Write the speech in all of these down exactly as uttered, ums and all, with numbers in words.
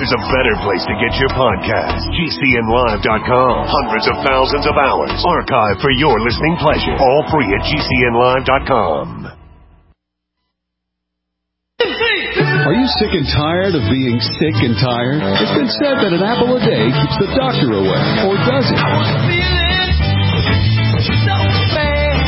there's a better place to get your podcast. G C N live dot com. Hundreds of thousands of hours archived for your listening pleasure. All free at G C N live dot com. Are you sick and tired of being sick and tired? It's been said that an apple a day keeps the doctor away. Or does it? I was feeling so bad.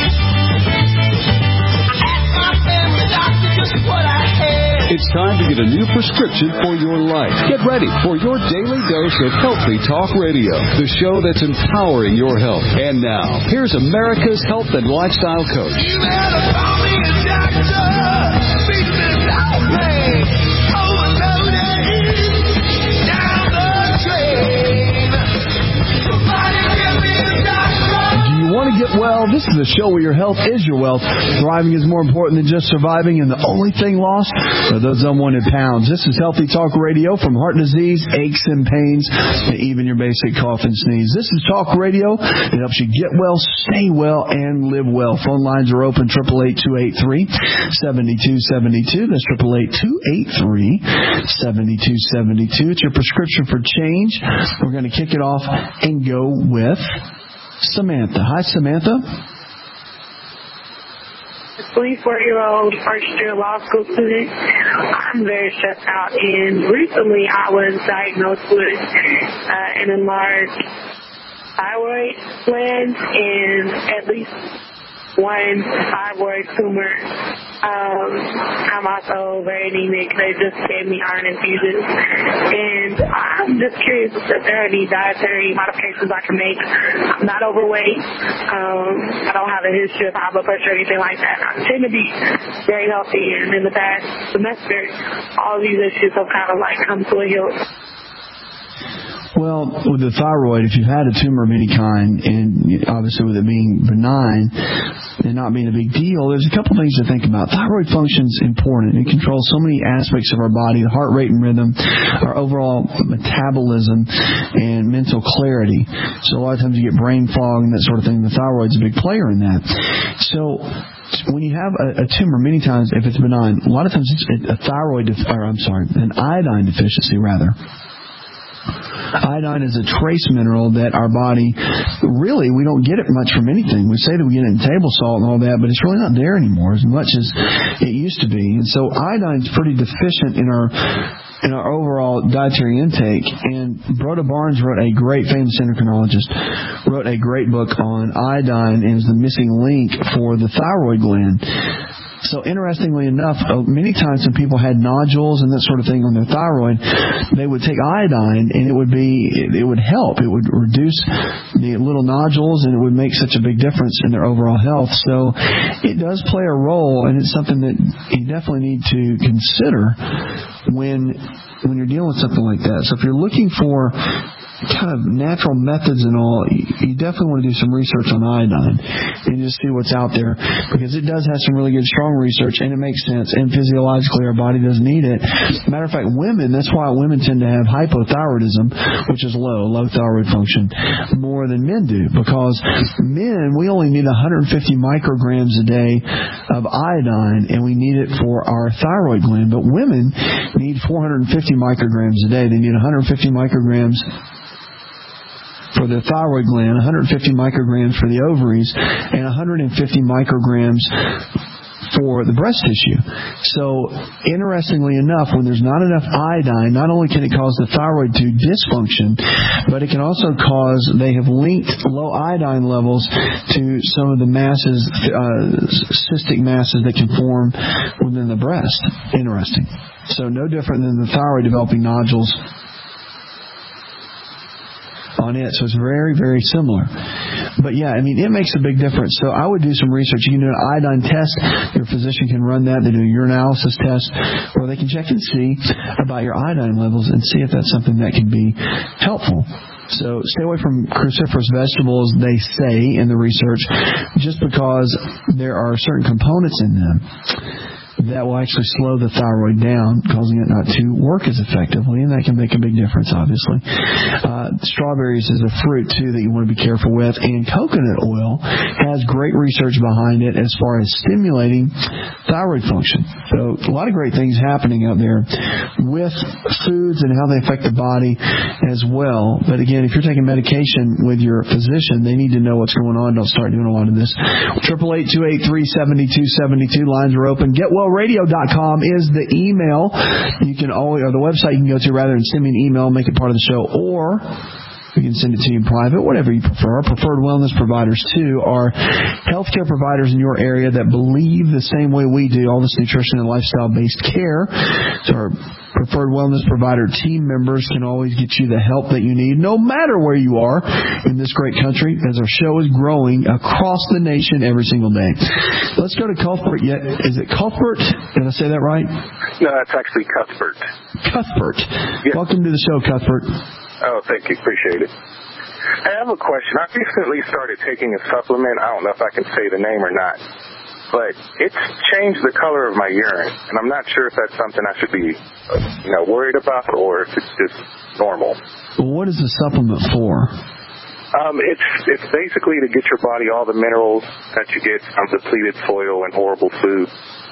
I asked my family doctor just what I had. It's time to get a new prescription for your life. Get ready for your daily dose of Healthy Talk Radio, the show that's empowering your health. And now, here's America's health and lifestyle coach. You better call me a doctor. Beat this out, man. Overloaded down the drain. Somebody give me a doctor. Do you want to get well? This is a show where your health is your wealth. Thriving is more important than just surviving, and the only thing lost are those unwanted pounds. This is Healthy Talk Radio, from heart disease, aches and pains, to even your basic cough and sneeze. This is Talk Radio. It helps you get well, stay well, and live well. Phone lines are open, eight eight eight, two eight three, seven two seven two. That's eight eight eight, two eight three, seven two seven two. It's your prescription for change. We're going to kick it off and go with Samantha. Hi, Samantha. twenty-four-year-old first-year law school student. I'm very stressed out, and recently I was diagnosed with uh, an enlarged thyroid gland and at least one thyroid tumor. Um, I'm also very anemic. They just gave me iron infusions. And I'm just curious if there are any dietary modifications I can make. I'm not overweight. Um, I don't have a history of high blood pressure or anything like that. I tend to be very healthy. And in the past semester, all these issues have kind of like come to a halt. Well, with the thyroid, if you've had a tumor of any kind, and obviously with it being benign and not being a big deal, there's a couple things to think about. Thyroid function is important. It controls so many aspects of our body, the heart rate and rhythm, our overall metabolism, and mental clarity. So a lot of times you get brain fog and that sort of thing. The thyroid's a big player in that. So when you have a, a tumor, many times, if it's benign, a lot of times it's a thyroid, def- or I'm sorry, an iodine deficiency, rather. Iodine is a trace mineral that our body, really, we don't get it much from anything. We say that we get it in table salt and all that, but it's really not there anymore as much as it used to be. And so iodine is pretty deficient in our in our overall dietary intake. And Broda Barnes wrote a great, famous endocrinologist, wrote a great book on iodine and is the missing link for the thyroid gland. So interestingly enough, many times when people had nodules and that sort of thing on their thyroid, they would take iodine and it would be, it would help. It would reduce the little nodules and it would make such a big difference in their overall health. So it does play a role, and it's something that you definitely need to consider when when you're dealing with something like that. So if you're looking for kind of natural methods and all, you definitely want to do some research on iodine and just see what's out there, because it does have some really good, strong research, and it makes sense, and physiologically our body does need it. Matter of fact, women, that's why women tend to have hypothyroidism, which is low, low thyroid function, more than men do, because men, we only need one hundred fifty micrograms a day of iodine, and we need it for our thyroid gland, but women need four hundred fifty micrograms a day. They need one hundred fifty micrograms for the thyroid gland, one hundred fifty micrograms for the ovaries, and one hundred fifty micrograms for the breast tissue. So, interestingly enough, when there's not enough iodine, not only can it cause the thyroid to dysfunction, but it can also cause, they have linked low iodine levels to some of the masses, uh, cystic masses that can form within the breast. Interesting. So, no different than the thyroid developing nodules on it. So it's very, very similar. But yeah, I mean, it makes a big difference. So I would do some research. You can do an iodine test. Your physician can run that. They do a urinalysis test, or they can check and see about your iodine levels and see if that's something that can be helpful. So stay away from cruciferous vegetables, they say in the research, just because there are certain components in them that will actually slow the thyroid down, causing it not to work as effectively, and that can make a big difference, obviously. Uh, strawberries is a fruit, too, that you want to be careful with, and coconut oil has great research behind it as far as stimulating thyroid function. So a lot of great things happening out there with foods and how they affect the body as well. But again, if you're taking medication with your physician, they need to know what's going on. Don't start doing a lot of this. Triple eight two eight three seven two seven two. Lines are open. Get well radio dot com is the email. You can always, or the website you can go to rather than send me an email, make it part of the show, or we can send it to you in private, whatever you prefer. Preferred Wellness Providers, too, are healthcare providers in your area that believe the same way we do, all this nutrition and lifestyle-based care. So our Preferred Wellness Provider team members can always get you the help that you need, no matter where you are in this great country, as our show is growing across the nation every single day. Let's go to Cuthbert. Is it Cuthbert? Did I say that right? No, that's actually Cuthbert. Cuthbert. Yeah. Welcome to the show, Cuthbert. Oh, thank you. Appreciate it. I have a question. I recently started taking a supplement. I don't know if I can say the name or not, but it's changed the color of my urine, and I'm not sure if that's something I should be, you know, worried about or if it's just normal. Well, what is the supplement for? Um, it's it's basically to get your body all the minerals that you get from depleted soil and horrible food.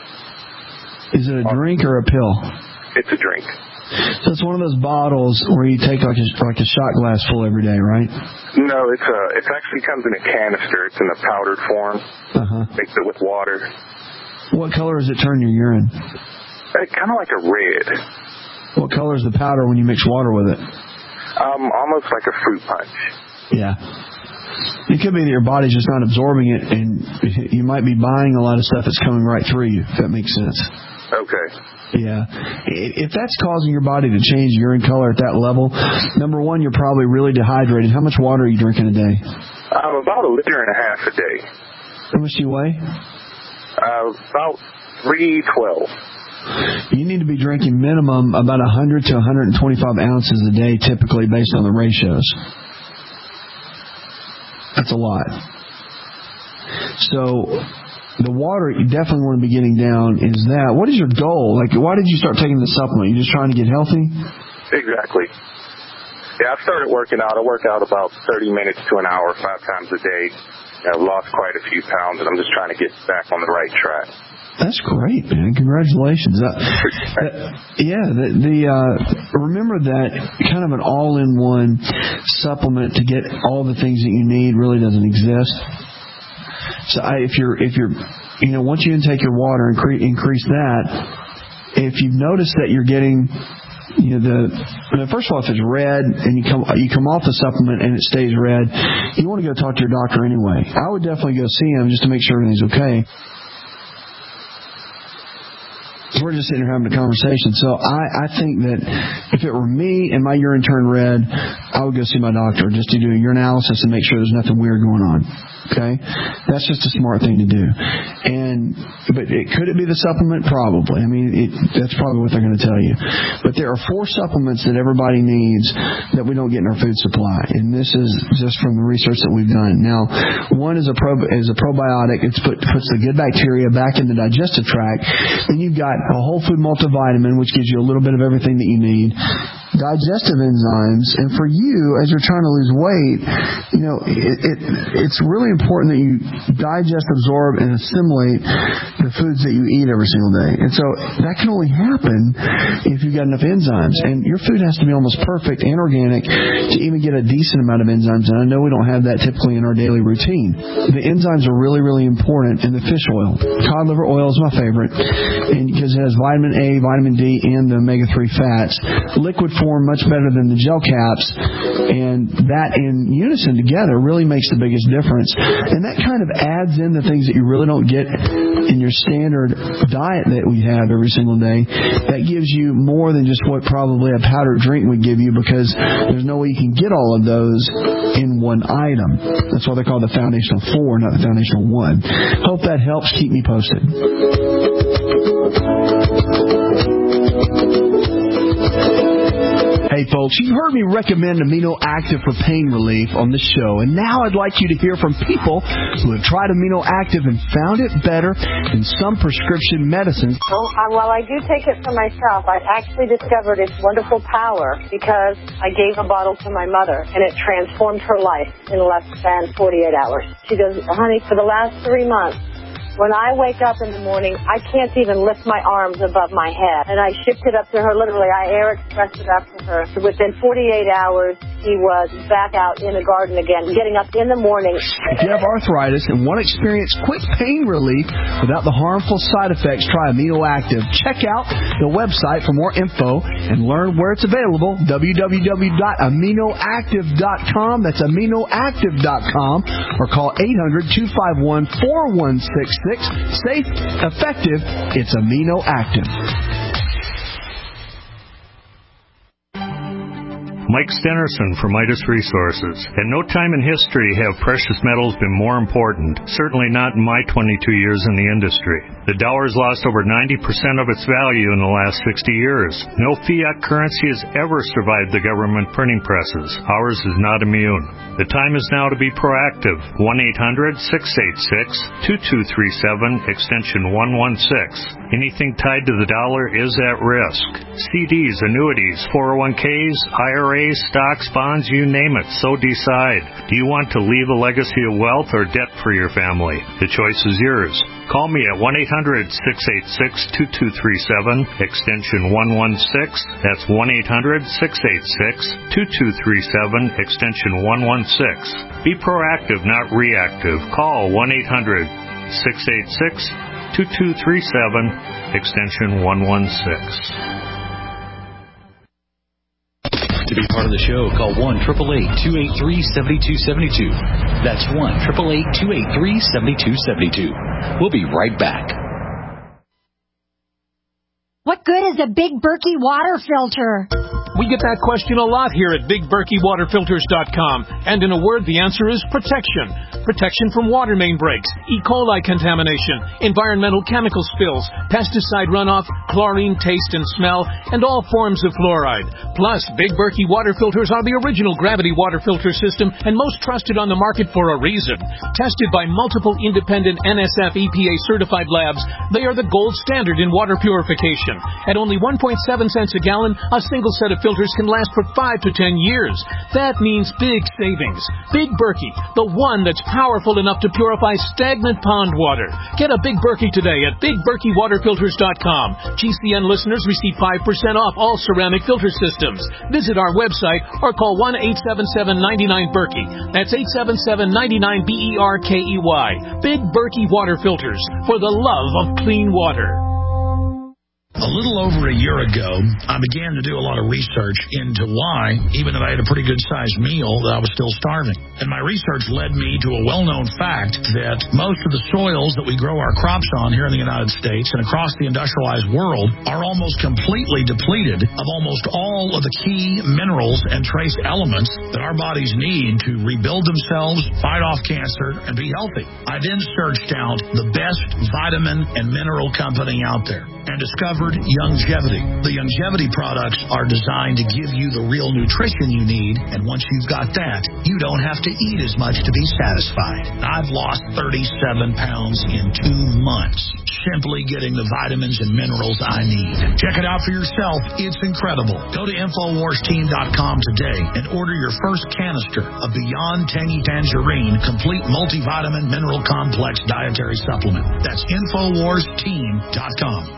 Is it a drink or a pill? It's a drink. So it's one of those bottles where you take like a, like a shot glass full every day, right? No, it's a, it actually comes in a canister. It's in a powdered form. Uh-huh. Mix it with water. What color does it turn your urine? It's kind of like a red. What color is the powder when you mix water with it? Um, almost like a fruit punch. Yeah. It could be that your body's just not absorbing it, and you might be buying a lot of stuff that's coming right through you, if that makes sense. Okay. Yeah. If that's causing your body to change urine color at that level, number one, you're probably really dehydrated. How much water are you drinking a day? Um, about a liter and a half a day. How much do you weigh? Uh, about three twelve. You need to be drinking minimum about one hundred to one hundred twenty-five ounces a day, typically, based on the ratios. That's a lot. So the water you definitely want to be getting down is that. What is your goal? Like, why did you start taking the supplement? You just trying to get healthy? Exactly. Yeah, I started working out. I work out about thirty minutes to an hour, five times a day. I've lost quite a few pounds, and I'm just trying to get back on the right track. That's great, man. Congratulations. Uh, uh, yeah, the, the uh, remember that kind of an all-in-one supplement to get all the things that you need really doesn't exist. So I, if you're, if you're, you know, once you intake your water and increase, increase that, if you've noticed that you're getting, you know, the, first of all, if it's red and you come, you come off the supplement and it stays red, you want to go talk to your doctor anyway. I would definitely go see him just to make sure everything's okay. We're just sitting here having a conversation. So I, I think that if it were me and my urine turned red, I would go see my doctor just to do a urinalysis and make sure there's nothing weird going on. Okay? That's just a smart thing to do. And but it, could it be the supplement? Probably. I mean, it, that's probably what they're going to tell you. But there are four supplements that everybody needs that we don't get in our food supply. And this is just from the research that we've done. Now, one is a pro, is a probiotic. It put, puts the good bacteria back in the digestive tract. Then you've got a whole food multivitamin, which gives you a little bit of everything that you need. Digestive enzymes, and for you, as you're trying to lose weight, you know, it, it, it's really important that you digest, absorb, and assimilate the foods that you eat every single day. And so that can only happen if you've got enough enzymes. And your food has to be almost perfect and organic to even get a decent amount of enzymes. And I know we don't have that typically in our daily routine. The enzymes are really, really important in the fish oil. Cod liver oil is my favorite, and because it has vitamin A, vitamin D, and the omega three fats. Liquid form much better than the gel caps, and that in unison together really makes the biggest difference. And that kind of adds in the things that you really don't get in your standard diet that we have every single day. That gives you more than just what probably a powdered drink would give you, because there's no way you can get all of those in one item. That's why they're called the foundational four, not the foundational one. Hope that helps. Keep me posted. Hey, Hey, folks, you've heard me recommend Amino Active for pain relief on this show, and now I'd like you to hear from people who have tried Amino Active and found it better than some prescription medicines. Well, uh, while I do take it for myself, I actually discovered its wonderful power because I gave a bottle to my mother, and it transformed her life in less than forty-eight hours. She goes, honey, for the last three months, when I wake up in the morning, I can't even lift my arms above my head. And I shipped it up to her, literally. I air expressed it up to her. So within forty-eight hours, she was back out in the garden again, getting up in the morning. If you have arthritis and want to experience quick pain relief without the harmful side effects, try Amino Active. Check out the website for more info and learn where it's available, w w w dot amino active dot com. That's amino active dot com. Or call eight hundred, two five one, four one six six. Safe, effective, it's Amino Active. Mike Stenerson from Midas Resources. At no time in history have precious metals been more important, certainly not in my twenty-two years in the industry. The dollar has lost over ninety percent of its value in the last sixty years. No fiat currency has ever survived the government printing presses. Ours is not immune. The time is now to be proactive. one eight hundred, six eight six, two two three seven, extension one one six. Anything tied to the dollar is at risk. C Ds, annuities, four oh one k's, I R As, stocks, bonds, you name it, so decide. Do you want to leave a legacy of wealth or debt for your family? The choice is yours. Call me at one eight hundred, six eight six, two two three seven, extension one one six. That's one eight hundred, six eight six, two two three seven, extension one one six. Be proactive, not reactive. Call one eight hundred, six eight six, two two three seven, extension one one six. To be part of the show, call one eight eight eight, two eight three, seven two seven two. That's one eight eight eight, two eight three, seven two seven two. We'll be right back. What good is a Big Berkey water filter? We get that question a lot here at big berkey water filters dot com. And in a word, the answer is protection. Protection from water main breaks, E. coli contamination, environmental chemical spills, pesticide runoff, chlorine taste and smell, and all forms of fluoride. Plus, Big Berkey water filters are the original gravity water filter system and most trusted on the market for a reason. Tested by multiple independent N S F E P A certified labs, they are the gold standard in water purification. At only one point seven cents a gallon, a single set of filters can last for five to ten years. That means big savings. Big Berkey, the one that's powerful enough to purify stagnant pond water. Get a Big Berkey today at big berkey water filters dot com. G C N listeners receive five percent off all ceramic filter systems. Visit our website or call one eight seven seven, nine nine, Berkey. That's eight seven seven, nine nine, B E R K E Y. Big Berkey Water Filters, for the love of clean water. A little over a year ago, I began to do a lot of research into why, even though I had a pretty good-sized meal, that I was still starving. And my research led me to a well-known fact that most of the soils that we grow our crops on here in the United States and across the industrialized world are almost completely depleted of almost all of the key minerals and trace elements that our bodies need to rebuild themselves, fight off cancer, and be healthy. I then searched out the best vitamin and mineral company out there and discovered Youngevity. The Youngevity products are designed to give you the real nutrition you need, and once you've got that, you don't have to eat as much to be satisfied. I've lost thirty-seven pounds in two months, simply getting the vitamins and minerals I need. Check it out for yourself. It's incredible. Go to infowars team dot com today and order your first canister of Beyond Tangy Tangerine Complete Multivitamin Mineral Complex Dietary Supplement. That's infowars team dot com.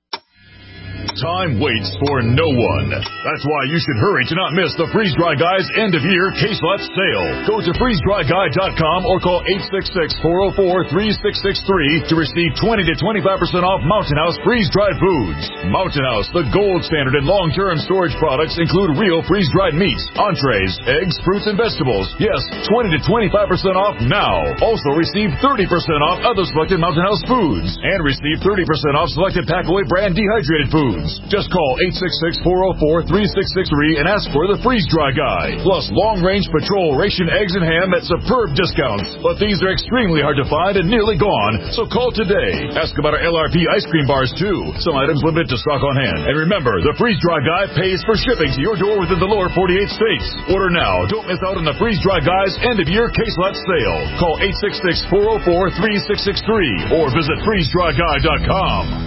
Time waits for no one. That's why you should hurry to not miss the Freeze Dry Guy's end-of-year case lot sale. Go to freeze dry guy dot com or call eight six six, four oh four, three six six three to receive twenty to twenty-five percent off Mountain House freeze-dried foods. Mountain House, the gold standard in long-term storage products, include real freeze-dried meats, entrees, eggs, fruits, and vegetables. Yes, twenty to twenty-five percent off now. Also receive thirty percent off other selected Mountain House foods and receive thirty percent off selected Packaway brand dehydrated foods. Just call eight six six, four oh four, three six six three and ask for the Freeze Dry Guy. Plus long-range patrol ration eggs and ham at superb discounts. But these are extremely hard to find and nearly gone, so call today. Ask about our L R P ice cream bars, too. Some items limited to of stock on hand. And remember, the Freeze Dry Guy pays for shipping to your door within the lower forty-eight states. Order now. Don't miss out on the Freeze Dry Guy's end-of-year case lot sale. Call eight six six, four oh four, three six six three or visit freeze dry guy dot com.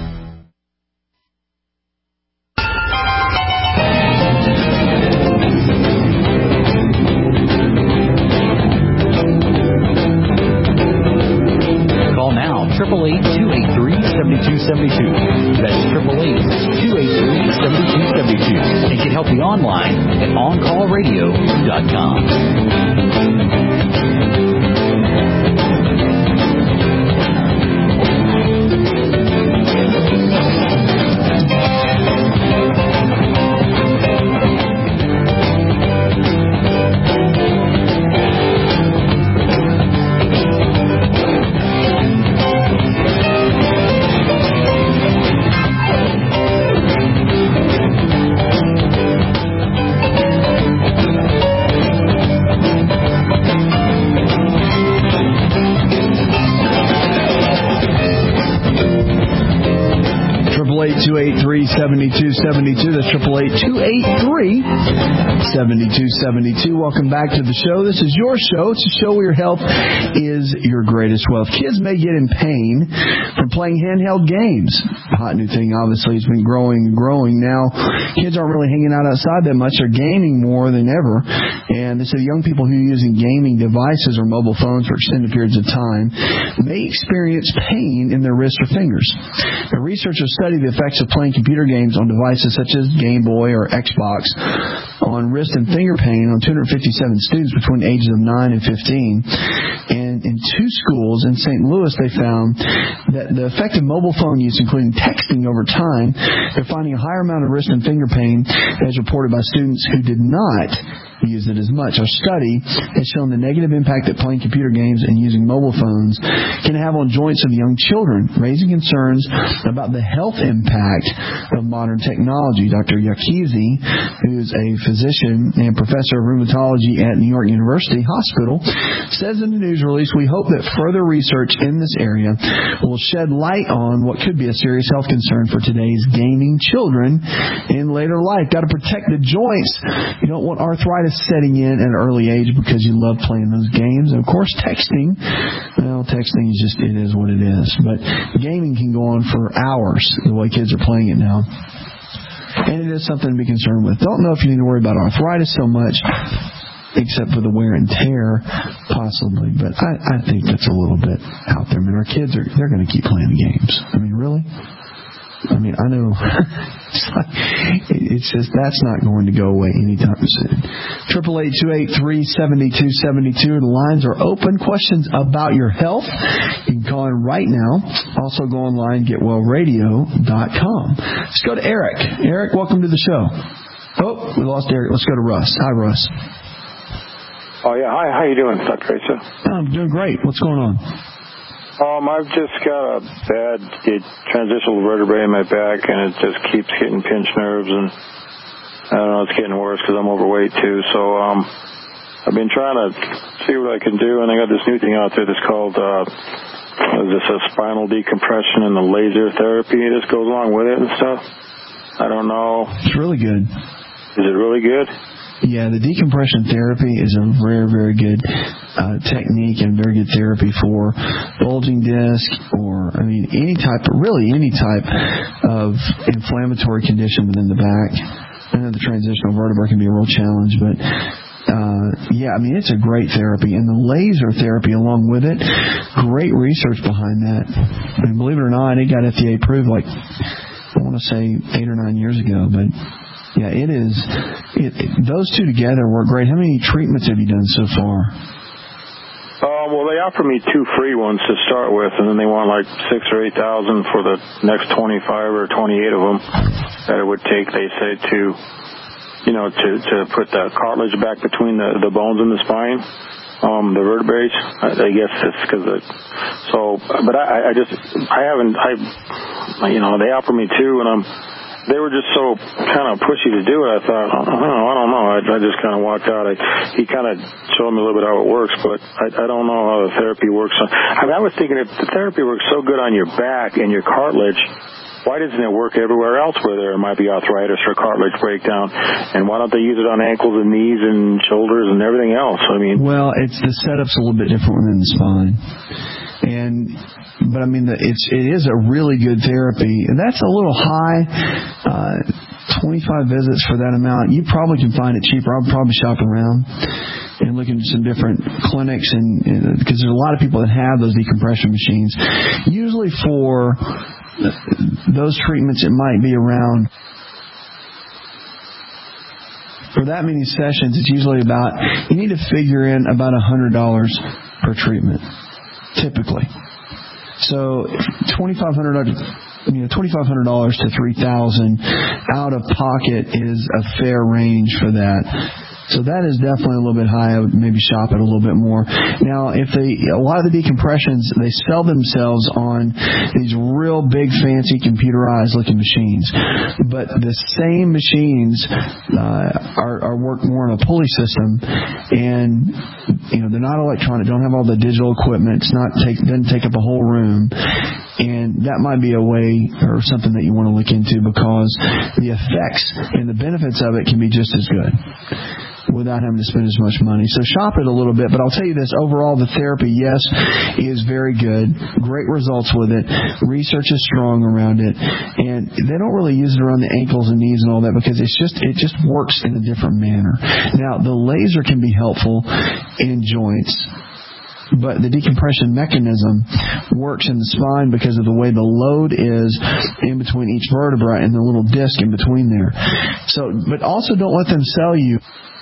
Triple eight two eight three seventy two seventy two. That's triple eight two eight three seventy two seventy two, and can help you online at on call radio dot com. two eight three, seven two seven two. That's triple eight two eight three, seven two seven two. Welcome back to the show. This is your show. It's a show where your health is your greatest wealth. Kids may get in pain from playing handheld games. A hot new thing, obviously, has been growing and growing. Now, kids aren't really hanging out outside that much. They're gaming more than ever. And they say young people who are using gaming devices or mobile phones for extended periods of time may experience pain in their wrists or fingers. Now, researchers study the effects of playing computer games on devices such as Game Boy or Xbox on wrist and finger pain on two hundred fifty-seven students between the ages of nine and fifteen. And in two schools in Saint Louis, they found that the effect of mobile phone use, including texting over time, they're finding a higher amount of wrist and finger pain as reported by students who did not use it as much. Our study has shown the negative impact that playing computer games and using mobile phones can have on joints of young children, raising concerns about the health impact of modern technology. Doctor Yakizi, who is a physician and professor of rheumatology at New York University Hospital, says in the news release, "We hope that further research in this area will shed light on what could be a serious health concern for today's gaming children in later life." Got to protect the joints. You don't want arthritis setting in at an early age because you love playing those games. And of course, texting. Well, texting is just, it is what it is. But gaming can go on for hours the way kids are playing it now. And it is something to be concerned with. Don't know if you need to worry about arthritis so much, except for the wear and tear, possibly. But I, I think that's a little bit out there. I mean, our kids, are they're going to keep playing the games. I mean, really? I mean, I know it's, like, it's just that's not going to go away anytime soon. Triple eight two eight three seventy two seventy two. The lines are open. Questions about your health, you can call in right now. Also, go online get well radio dot com. Let's go to Eric. Eric, welcome to the show. Oh, we lost Eric. Let's go to Russ. Hi, Russ. Oh yeah, hi. How you doing, Doctor Asa? I'm doing great. What's going on? Um, I've just got a bad transitional vertebrae in my back, and it just keeps getting pinched nerves, and I don't know, it's getting worse because I'm overweight too. So um, I've been trying to see what I can do, and I got this new thing out there that's called uh, what is this, a spinal decompression and the laser therapy. This goes along with it and stuff. I don't know. It's really good. Is it really good? Yeah, the decompression therapy is a very, very good uh, technique and very good therapy for bulging disc or, I mean, any type, really any type of inflammatory condition within the back. I know the transitional vertebra can be a real challenge, but uh, yeah, I mean, it's a great therapy. And the laser therapy along with it, great research behind that. I mean, believe it or not, it got F D A approved like, I want to say eight or nine years ago, but yeah, it is. It, it, those two together work great. How many treatments have you done so far? Uh, well, they offer me two free ones to start with, and then they want like six or eight thousand for the next twenty-five or twenty-eight of them that it would take. They say to, you know, to to put the cartilage back between the the bones in the spine, um, the vertebrae. I, I guess it's because it. So, but I, I just I haven't I, you know, they offer me two, and I'm. They were just so kind of pushy to do it. I thought, oh, I don't know. I, I just kind of walked out. I, he kind of showed me a little bit how it works, but I, I don't know how the therapy works. I mean, I was thinking if the therapy works so good on your back and your cartilage, why doesn't it work everywhere else where there might be arthritis or cartilage breakdown? And why don't they use it on ankles and knees and shoulders and everything else? I mean, well, it's the setup's a little bit different within the spine, and but I mean, the, it's it is a really good therapy, and that's a little high. Uh, twenty-five visits for that amount. You probably can find it cheaper. I'll probably shop around and look into some different clinics, and because there's a lot of people that have those decompression machines. Usually for those treatments, it might be around, for that many sessions, it's usually about, you need to figure in about one hundred dollars per treatment, typically. So twenty-five hundred dollars, you know, twenty-five hundred dollars to three thousand dollars out of pocket is a fair range for that. So that is definitely a little bit high. I would maybe shop it a little bit more. Now, if they, a lot of the decompressions, they sell themselves on these real big, fancy, computerized looking machines. But the same machines uh, are, are work more on a pulley system, and you know they're not electronic. Don't have all the digital equipment. It's not take doesn't take up a whole room. And that might be a way or something that you want to look into, because the effects and the benefits of it can be just as good without having to spend as much money. So shop it a little bit. But I'll tell you this, overall the therapy, yes, is very good. Great results with it. Research is strong around it. And they don't really use it around the ankles and knees and all that, because it's just it just works in a different manner. Now, the laser can be helpful in joints, but the decompression mechanism works in the spine because of the way the load is in between each vertebra and the little disc in between there. So, but also don't let them sell you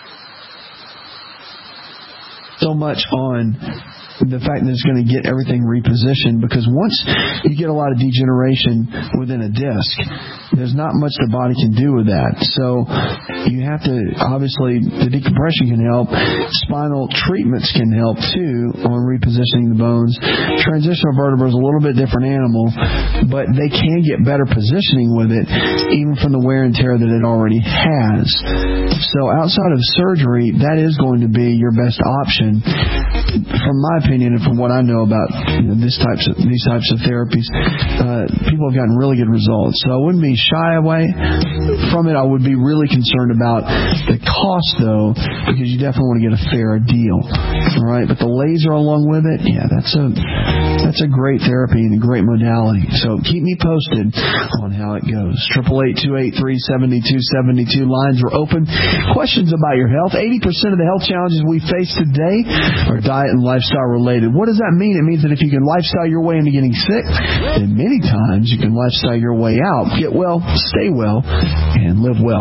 so much on the fact that it's going to get everything repositioned, because once you get a lot of degeneration within a disc, there's not much the body can do with that. So you have to, obviously, the decompression can help. Spinal treatments can help, too, on repositioning the bones. Transitional vertebra is a little bit different animal, but they can get better positioning with it, even from the wear and tear that it already has. So outside of surgery, that is going to be your best option, from my opinion and from what I know about you know, this types of, these types of therapies. Uh, people have gotten really good results. So I wouldn't be shy away from it. I would be really concerned about the cost, though, because you definitely want to get a fair deal. All right, but the laser along with it, yeah, that's a that's a great therapy and a great modality. So keep me posted on how it goes. Triple eight two eight three seven two seven two. Lines are open. Questions about your health. Eighty percent of the health challenges we face today are diet and lifestyle related. What does that mean? It means that if you can lifestyle your way into getting sick, then many times you can lifestyle your way out. Get well, stay well, and live well.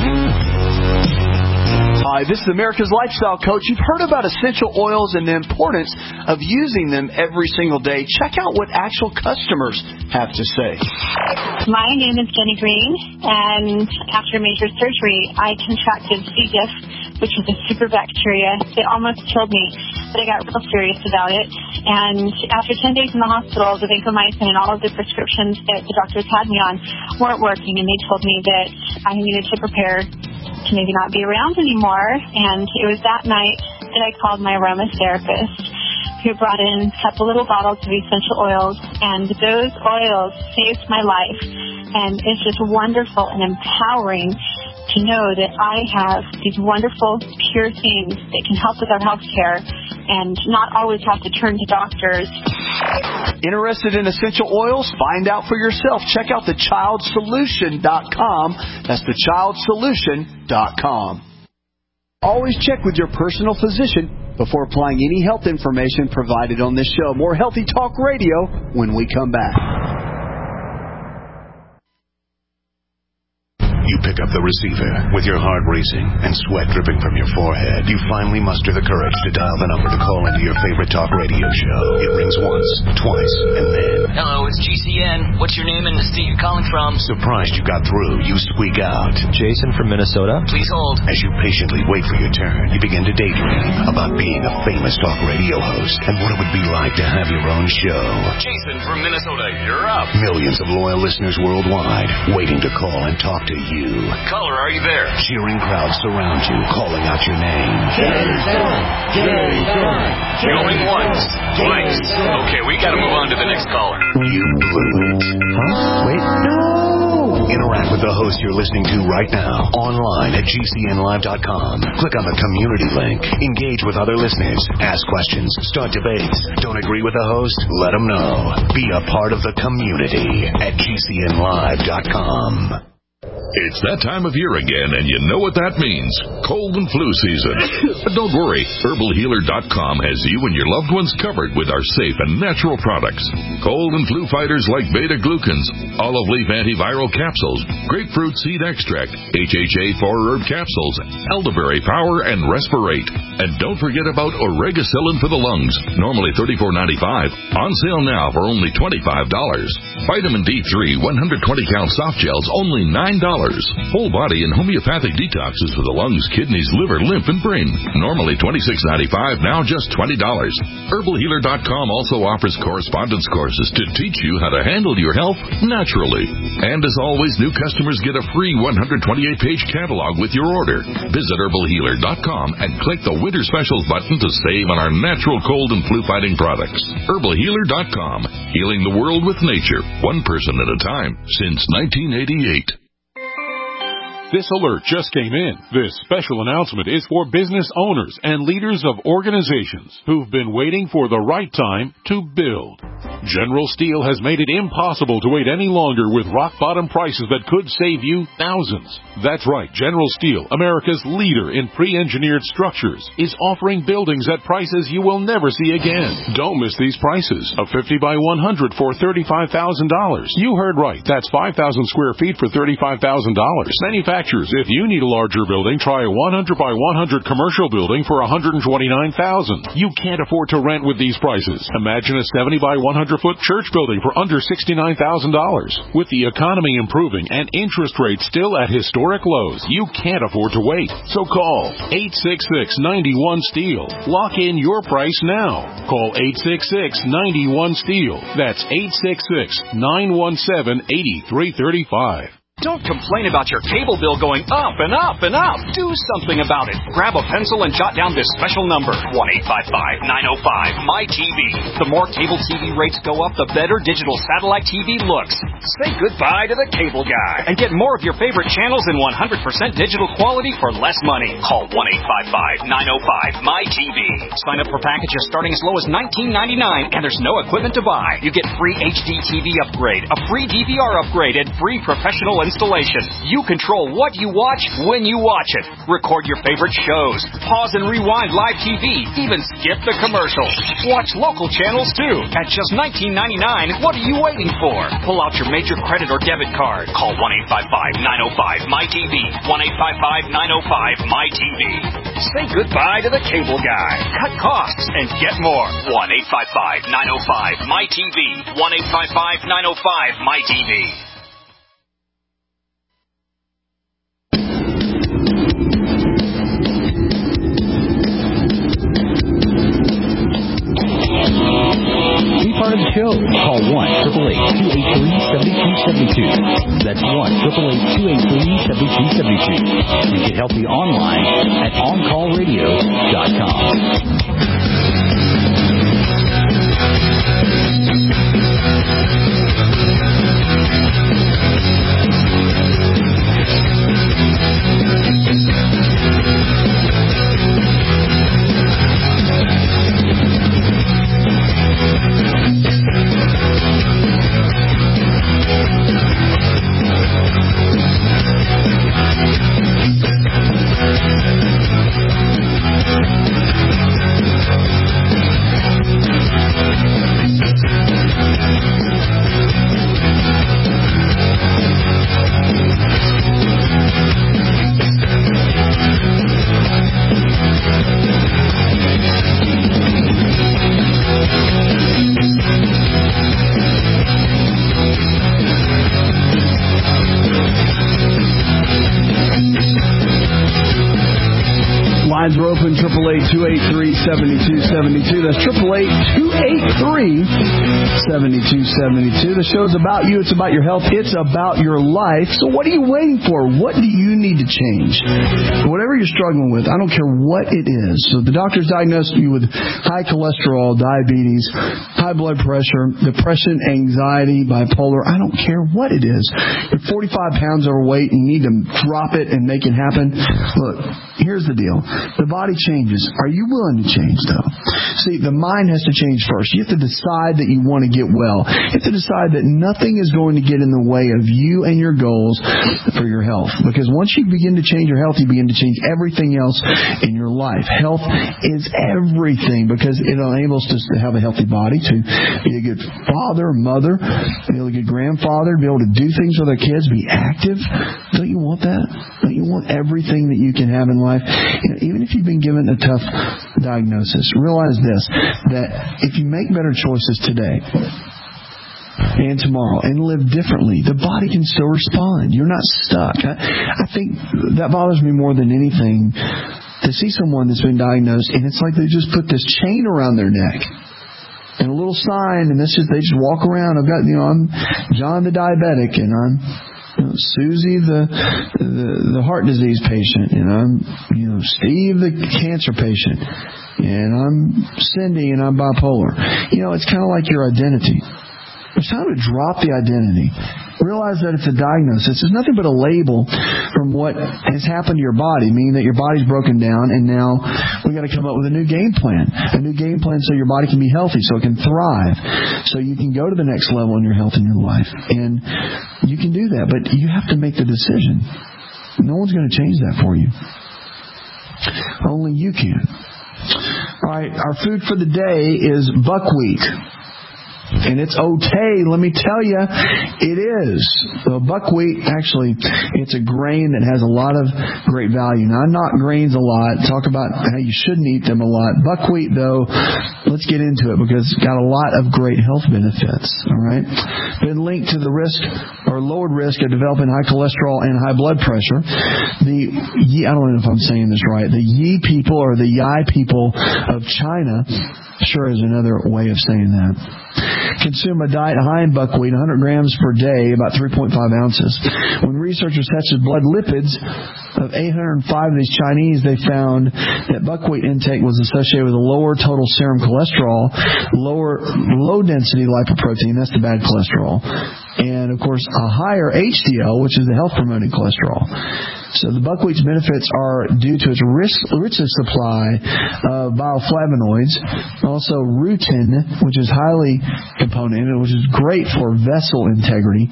Hi, this is America's Lifestyle Coach. You've heard about essential oils and the importance of using them every single day. Check out what actual customers have to say. My name is Jenny Green, and after major surgery, I contracted C. diff, which is a super bacteria. It almost killed me, but I got real serious about it. And after ten days in the hospital, the vancomycin and all of the prescriptions that the doctors had me on weren't working, and they told me that I needed to prepare to maybe not be around anymore. And it was that night that I called my aromatherapist, who brought in a couple little bottles of essential oils, and those oils saved my life. And it's just wonderful and empowering to know that I have these wonderful, pure things that can help with our health care and not always have to turn to doctors. Interested in essential oils? Find out for yourself. Check out the child solution dot com. That's the child solution dot com. Always check with your personal physician before applying any health information provided on this show. More Healthy Talk Radio when we come back. You pick up the receiver with your heart racing and sweat dripping from your forehead. You finally muster the courage to dial the number to call into your favorite talk radio show. It rings once, twice, and then... Hello, it's G C N. What's your name and the state you're calling from? Surprised you got through, you squeak out. Jason from Minnesota. Please hold. As you patiently wait for your turn, you begin to daydream about being a famous talk radio host and what it would be like to have your own show. Jason from Minnesota, you're up. Millions of loyal listeners worldwide waiting to call and talk to you. Caller, are you there? Cheering crowds surround you, calling out your name. Jason! Jason! Going once, twice. Okay, we gotta move on to the next caller. You blew it. Huh? Wait. No! Interact with the host you're listening to right now online at G C N live dot com. Click on the community link. Engage with other listeners. Ask questions. Start debates. Don't agree with the host? Let them know. Be a part of the community at G C N live dot com. It's that time of year again, and you know what that means. Cold and flu season. But don't worry. Herbal Healer dot com has you and your loved ones covered with our safe and natural products. Cold and flu fighters like beta-glucans, olive leaf antiviral capsules, grapefruit seed extract, H H A four-herb capsules, elderberry power, and Respirate. And don't forget about Oregacillin for the lungs, normally thirty-four ninety-five, on sale now for only twenty-five dollars. Vitamin D three one hundred twenty count soft gels, only nine dollars. Whole body and homeopathic detoxes for the lungs, kidneys, liver, lymph, and brain. Normally twenty-six ninety-five, now just twenty dollars. Herbal Healer dot com also offers correspondence courses to teach you how to handle your health naturally. And as always, new customers get a free one hundred twenty-eight page catalog with your order. Visit Herbal Healer dot com and click the Winter Specials button to save on our natural cold and flu fighting products. Herbal Healer dot com, healing the world with nature, one person at a time, since nineteen eighty-eight. This alert just came in. This special announcement is for business owners and leaders of organizations who've been waiting for the right time to build. General Steel has made it impossible to wait any longer with rock-bottom prices that could save you thousands. That's right, General Steel, America's leader in pre-engineered structures, is offering buildings at prices you will never see again. Don't miss these prices. A fifty by one hundred for thirty-five thousand dollars. You heard right. That's five thousand square feet for thirty-five thousand dollars. Manufacturers, if you need a larger building, try a one hundred by one hundred commercial building for one hundred twenty-nine thousand dollars. You can't afford to rent with these prices. Imagine a seventy by one hundred foot church building for under sixty-nine thousand dollars. With the economy improving and interest rates still at historic lows, you can't afford to wait. So call eight six six, nine one, STEEL. Lock in your price now. Call eight six six, nine one, STEEL. That's eight six six, nine one seven, eight three three five. Don't complain about your cable bill going up and up and up. Do something about it. Grab a pencil and jot down this special number, one eight five five, nine oh five, M Y T V. The more cable T V rates go up, the better digital satellite T V looks. Say goodbye to the cable guy and get more of your favorite channels in one hundred percent digital quality for less money. Call one eight five five, nine oh five, M Y T V. Sign up for packages starting as low as nineteen ninety-nine, and there's no equipment to buy. You get free H D T V upgrade, a free D V R upgrade, and free professional installation. You control what you watch when you watch it. Record your favorite shows. Pause and rewind live T V. Even skip the commercials. Watch local channels too. At just nineteen ninety-nine, what are you waiting for? Pull out your major credit or debit card. Call one eight five five, nine oh five, M Y T V. one eight five five, nine oh five, M Y T V. Say goodbye to the cable guy. Cut costs and get more. one eight five five, nine oh five, M Y T V. one eight five five, nine oh five, M Y T V. Be part of the show. Call one eight eight eight, two eight three, seven two seven two. That's one eight eight eight, two eight three, seven two seven two. You can help me online at on call radio dot com. lines are open, eight eight eight, two eight three, seven two seven two. That's eight eight eight, two eight three, seven two seven two. The show's about you. It's about your health. It's about your life. So what are you waiting for? What do you need to change? Whatever you're struggling with, I don't care what it is. So the doctor's diagnosed you with high cholesterol, diabetes, high blood pressure, depression, anxiety, bipolar. I don't care what it is. You're forty-five pounds overweight and you need to drop it and make it happen. Look, here's the deal. The body changes. Are you willing to change, though? See, the mind has to change first. You have to decide that you want to get well. You have to decide that nothing is going to get in the way of you and your goals for your health. Because once you begin to change your health, you begin to change everything else in your life. Health is everything because it enables us to have a healthy body, to be a good father, mother, be a good grandfather, be able to do things with our kids, be active. Don't you want that? Don't you want everything that you can have in life? You know, even if you've been given a tough diagnosis, realize this, that if you make better choices today and tomorrow and live differently, the body can still respond. You're not stuck. I, I think that bothers me more than anything, to see someone that's been diagnosed and it's like they just put this chain around their neck and a little sign, and this is they just walk around. I've got, you know, I'm John the diabetic, and I'm you know, Susie the, the the heart disease patient, and I'm you know Steve the cancer patient, and I'm Cindy and I'm bipolar. You know, it's kind of like your identity. It's time to drop the identity. Realize that it's a diagnosis. It's nothing but a label from what has happened to your body, meaning that your body's broken down, and now we got to come up with a new game plan. A new game plan so your body can be healthy, so it can thrive, so you can go to the next level in your health and your life. And you can do that, but you have to make the decision. No one's going to change that for you. Only you can. All right, our food for the day is buckwheat. And it's okay, let me tell you, it is. So buckwheat, actually, it's a grain that has a lot of great value. Now, I knock grains a lot, talk about how you shouldn't eat them a lot. Buckwheat, though, let's get into it because it's got a lot of great health benefits. All right, been linked to the risk or lowered risk of developing high cholesterol and high blood pressure. The Yi, I don't know if I'm saying this right. The Yi people or the Yai people of China. Sure is another way of saying that. Consume a diet high in buckwheat, one hundred grams per day, about three point five ounces. When researchers tested blood lipids of eight hundred five of these Chinese, they found that buckwheat intake was associated with a lower total serum cholesterol, lower low-density lipoprotein, that's the bad cholesterol, and, of course, a higher H D L, which is the health-promoting cholesterol. So the buckwheat's benefits are due to its rich, richest supply of bioflavonoids, also rutin, which is highly componented, which is great for vessel integrity.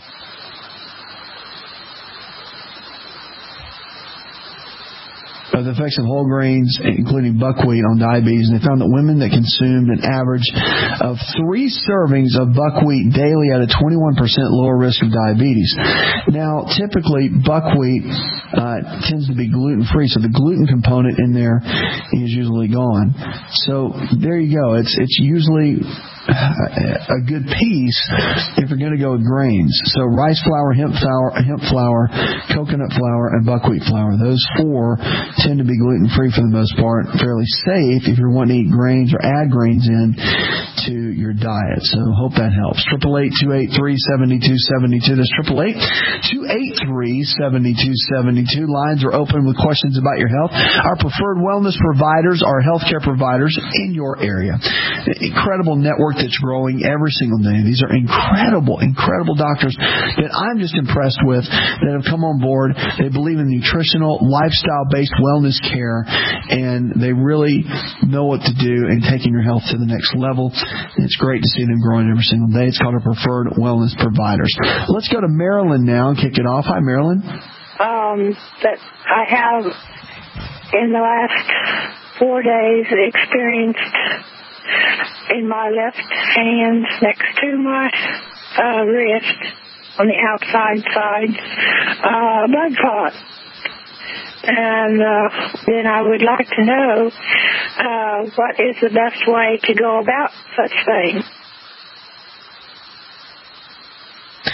Of the effects of whole grains, including buckwheat, on diabetes. And they found that women that consumed an average of three servings of buckwheat daily had a twenty-one percent lower risk of diabetes. Now, typically, buckwheat uh, tends to be gluten-free, so the gluten component in there is usually gone. So there you go. It's it's usually a good piece if you're going to go with grains. So rice flour, hemp flour, hemp flour, coconut flour, and buckwheat flour. Those four tend to be gluten-free for the most part, fairly safe if you're wanting to eat grains or add grains in to your diet. So hope that helps. eight eight eight, two eight three, seven two seven two. That's eight eight eight, two eight three, seven two seven two. Lines are open with questions about your health. Our preferred wellness providers are healthcare providers in your area. Incredible network that's growing every single day. These are incredible, incredible doctors that I'm just impressed with that have come on board. They believe in nutritional, lifestyle-based wellness care, and they really know what to do in taking your health to the next level. And it's great to see them growing every single day. It's called our preferred wellness providers. Let's go to Marilyn now and kick it off. Hi, Marilyn. Um, that I have in the last four days experienced in my left hand next to my uh, wrist on the outside side, uh, blood clot. And uh, then I would like to know uh, what is the best way to go about such things.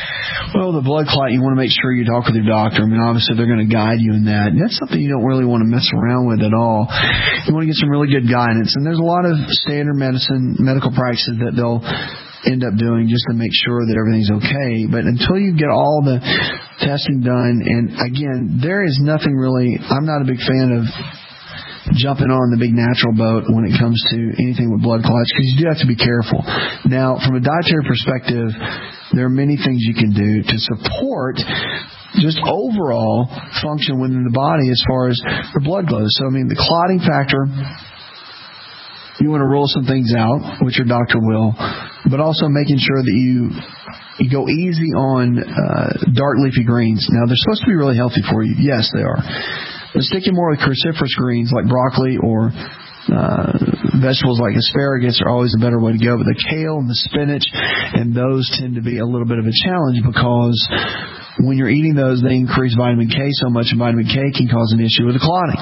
Well, the blood clot, you want to make sure you talk with your doctor. I mean, obviously, they're going to guide you in that. And that's something you don't really want to mess around with at all. You want to get some really good guidance. And there's a lot of standard medicine, medical practices that they'll end up doing just to make sure that everything's okay. But until you get all the testing done, and again, there is nothing really, I'm not a big fan of jumping on the big natural boat when it comes to anything with blood clots, because you do have to be careful. Now, from a dietary perspective, there are many things you can do to support just overall function within the body as far as the blood goes. So, I mean, the clotting factor, you want to rule some things out, which your doctor will, but also making sure that you you go easy on uh, dark leafy greens. Now, they're supposed to be really healthy for you. Yes, they are. But sticking more with cruciferous greens like broccoli or uh, vegetables like asparagus are always a better way to go. But the kale and the spinach, and those tend to be a little bit of a challenge because when you're eating those, they increase vitamin K so much, and vitamin K can cause an issue with the clotting.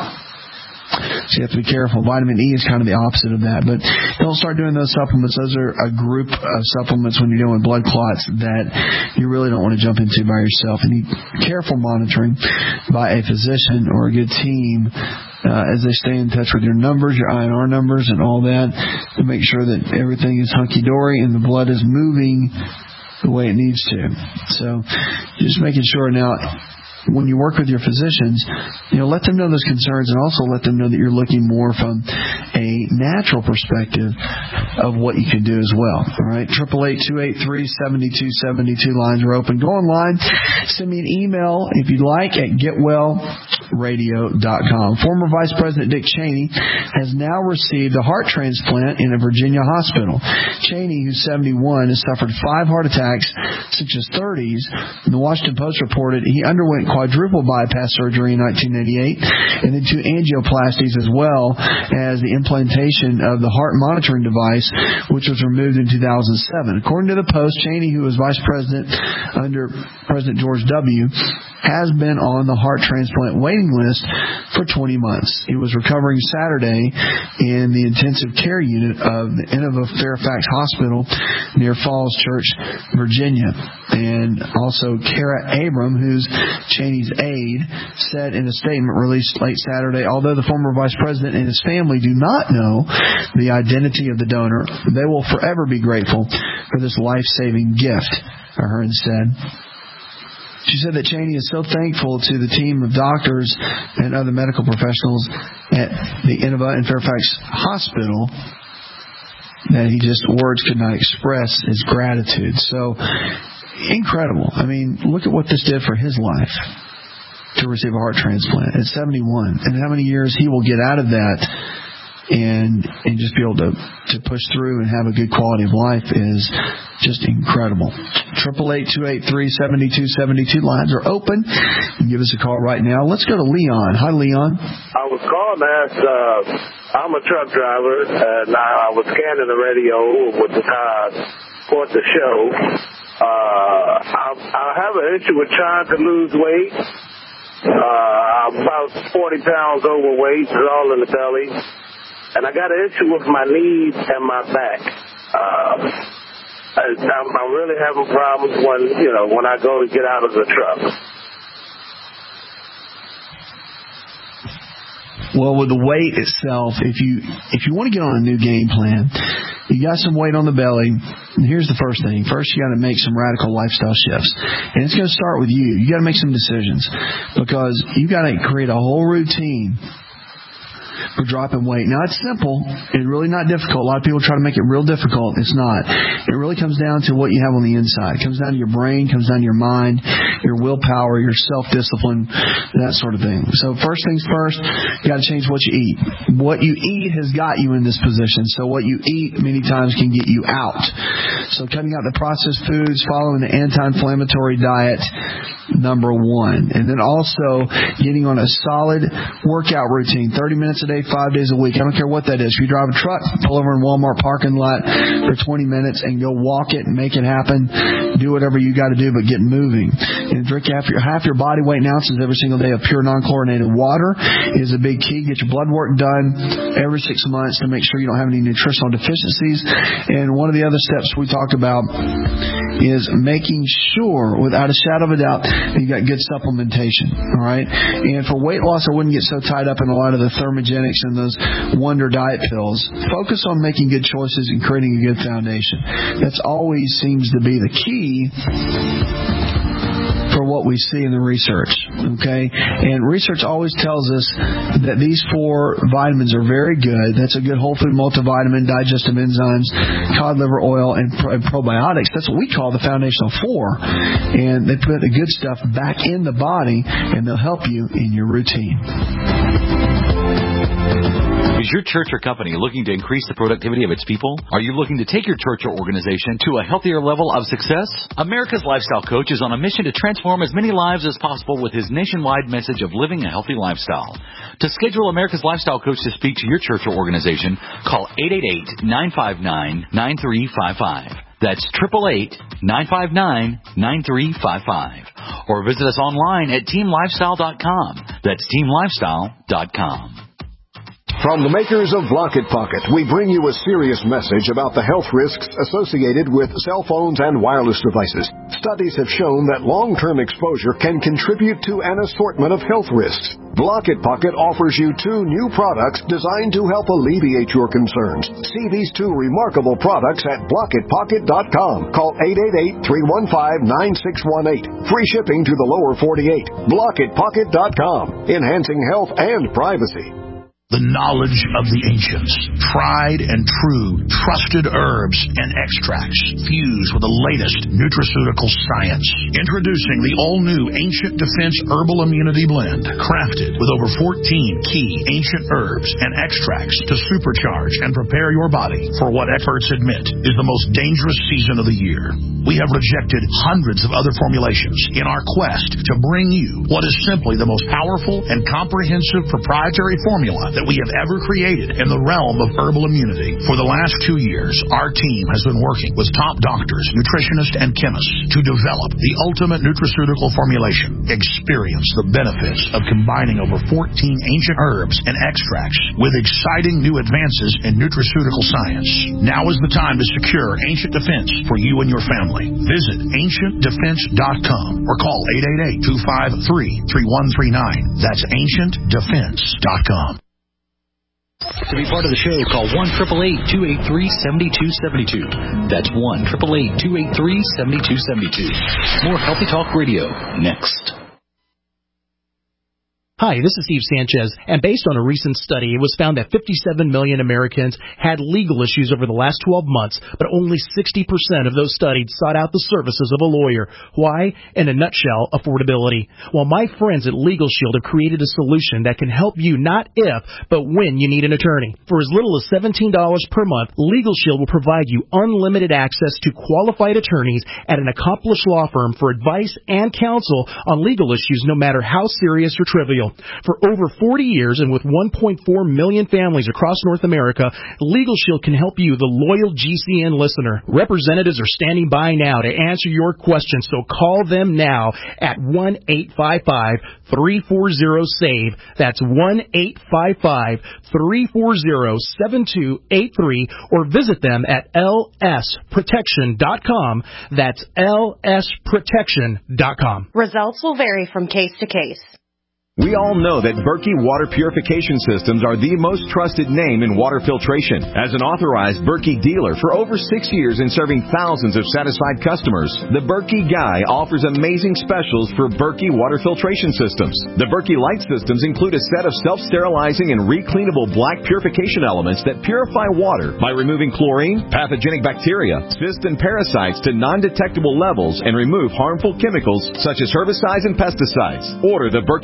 So you have to be careful. Vitamin E is kind of the opposite of that. But don't start doing those supplements. Those are a group of supplements when you're doing blood clots that you really don't want to jump into by yourself. And need careful monitoring by a physician or a good team uh, as they stay in touch with your numbers, your I N R numbers, and all that to make sure that everything is hunky-dory and the blood is moving the way it needs to. So just making sure now, when you work with your physicians, you know, let them know those concerns, and also let them know that you're looking more from a natural perspective of what you can do as well. All right, triple eight two eight three seven two seven two lines are open. Go online, send me an email if you'd like at get well radio dot com. Former Vice President Dick Cheney has now received a heart transplant in a Virginia hospital. Cheney, who's seventy-one, has suffered five heart attacks since his thirties. And the Washington Post reported he underwent quadruple bypass surgery in nineteen eighty-eight, and then two angioplasties, as well as the implantation of the heart monitoring device, which was removed in two thousand seven. According to the Post, Cheney, who was vice president under President George W., has been on the heart transplant waiting list for twenty months. He was recovering Saturday in the intensive care unit of the Inova Fairfax Hospital near Falls Church, Virginia. And also Kara Abram, who's Cheney's aide, said in a statement released late Saturday, although the former vice president and his family do not know the identity of the donor, they will forever be grateful for this life-saving gift, Ahern said. She said that Cheney is so thankful to the team of doctors and other medical professionals at the Inova and Fairfax Hospital that he just, words could not express his gratitude. So, incredible. I mean, look at what this did for his life to receive a heart transplant at seventy-one. And how many years he will get out of that and and just be able to, to push through and have a good quality of life is just incredible. Triple eight two eight three seven two seven two lines are open. Give us a call right now. Let's go to Leon. Hi, Leon. I was calling to ask, uh, I'm a truck driver, and I was scanning the radio with the time for the show. Uh, I, I have an issue with trying to lose weight. Uh, I'm about forty pounds overweight. It's all in the belly. And I got an issue with my knees and my back. Uh, I, I'm, I'm really having problems when, you know, when I go to get out of the truck. Well, with the weight itself, if you if you want to get on a new game plan, you got some weight on the belly. And here's the first thing. First, you got to make some radical lifestyle shifts. And it's going to start with you. You got to make some decisions, because you got to create a whole routine for dropping weight. Now, it's simple. It's really not difficult. A lot of people try to make it real difficult. It's not. It really comes down to what you have on the inside. It comes down to your brain, comes down to your mind, your willpower, your self-discipline, that sort of thing. So first things first, you got to change what you eat. What you eat has got you in this position. So what you eat many times can get you out. So cutting out the processed foods, following the anti-inflammatory diet, number one. And then also getting on a solid workout routine, thirty minutes a day, five days a week. I don't care what that is. If you drive a truck, pull over in Walmart parking lot for twenty minutes and go walk it and make it happen. Do whatever you got to do, but get moving. And drink half your, half your body weight in ounces every single day of pure non-chlorinated water is a big key. Get your blood work done every six months to make sure you don't have any nutritional deficiencies. And one of the other steps we talked about is making sure, without a shadow of a doubt, that you got good supplementation. All right. And for weight loss, I wouldn't get so tied up in a lot of the thermogenics and those wonder diet pills. Focus on making good choices and creating a good foundation. That's always seems to be the key for what we see in the research, okay? And research always tells us that these four vitamins are very good. That's a good whole food multivitamin, digestive enzymes, cod liver oil, and, pro- and probiotics. That's what we call the foundational four. And they put the good stuff back in the body, and they'll help you in your routine. Is your church or company looking to increase the productivity of its people? Are you looking to take your church or organization to a healthier level of success? America's Lifestyle Coach is on a mission to transform as many lives as possible with his nationwide message of living a healthy lifestyle. To schedule America's Lifestyle Coach to speak to your church or organization, call eight eight eight, nine five nine, nine three five five. That's eight eight eight, nine five nine, nine three five five. Or visit us online at team lifestyle dot com. That's team lifestyle dot com. From the makers of Block It Pocket, we bring you a serious message about the health risks associated with cell phones and wireless devices. Studies have shown that long-term exposure can contribute to an assortment of health risks. Block It Pocket offers you two new products designed to help alleviate your concerns. See these two remarkable products at block it pocket dot com. Call eight eight eight, three one five, nine six one eight. Free shipping to the lower forty-eight. block it pocket dot com. Enhancing health and privacy. The knowledge of the ancients, tried and true, trusted herbs and extracts fused with the latest nutraceutical science. Introducing the all-new Ancient Defense Herbal Immunity Blend, crafted with over fourteen key ancient herbs and extracts to supercharge and prepare your body for what experts admit is the most dangerous season of the year. We have rejected hundreds of other formulations in our quest to bring you what is simply the most powerful and comprehensive proprietary formula that we have ever created in the realm of herbal immunity. For the last two years, our team has been working with top doctors, nutritionists, and chemists to develop the ultimate nutraceutical formulation. Experience the benefits of combining over fourteen ancient herbs and extracts with exciting new advances in nutraceutical science. Now is the time to secure Ancient Defense for you and your family. Visit ancient defense dot com or call eight eight eight, two five three, three one three nine. That's ancient defense dot com. To be part of the show, call one eight eight eight, two eight three, seven two seven two. That's one eight eight eight, two eight three, seven two seven two. More Healthy Talk Radio next. Hi, this is Steve Sanchez, and based on a recent study, it was found that fifty-seven million Americans had legal issues over the last twelve months, but only sixty percent of those studied sought out the services of a lawyer. Why? In a nutshell, affordability. Well, my friends at Legal Shield have created a solution that can help you not if, but when you need an attorney. For as little as seventeen dollars per month, Legal Shield will provide you unlimited access to qualified attorneys at an accomplished law firm for advice and counsel on legal issues, no matter how serious or trivial. For over forty years and with one point four million families across North America, Legal Shield can help you, the loyal G C N listener. Representatives are standing by now to answer your questions, so call them now at one eight five five, three four zero, SAVE. That's one eight five five, three four zero, seven two eight three, or visit them at L S protection dot com. That's L S protection dot com. Results will vary from case to case. We all know that Berkey Water Purification Systems are the most trusted name in water filtration. As an authorized Berkey dealer for over six years and serving thousands of satisfied customers, the Berkey Guy offers amazing specials for Berkey Water Filtration Systems. The Berkey Light Systems include a set of self-sterilizing and recleanable black purification elements that purify water by removing chlorine, pathogenic bacteria, cysts, and parasites to non-detectable levels and remove harmful chemicals such as herbicides and pesticides. Order the Berkey Light Systems